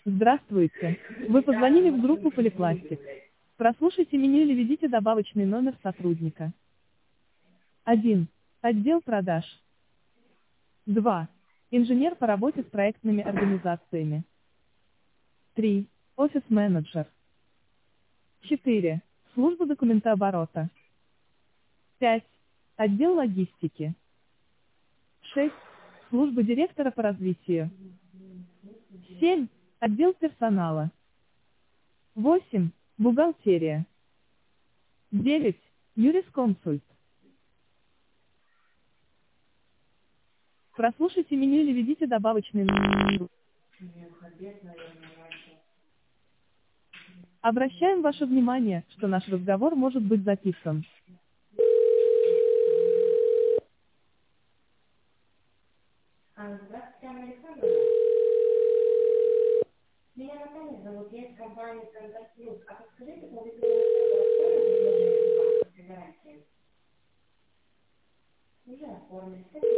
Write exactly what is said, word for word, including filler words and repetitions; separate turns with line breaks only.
Здравствуйте. Вы позвонили в группу Полипластик. Прослушайте меню или введите добавочный номер сотрудника. один. Отдел продаж. два. Инженер по работе с проектными организациями. три. Офис-менеджер. четыре. Служба документооборота. пять. Отдел логистики. шесть. Служба директора по развитию. семь. Отдел персонала. восемь. Бухгалтерия. девять. Юрисконсульт. Прослушайте меню или введите добавочный номер. Обращаем ваше внимание, что наш разговор может быть записан.
А, Здравствуйте, Анна Александровна. Меня Наталья зовут, я из компании «Контакт Плюс». А подскажите, поводу расхода предложения банковской гарантии? Уже оформили.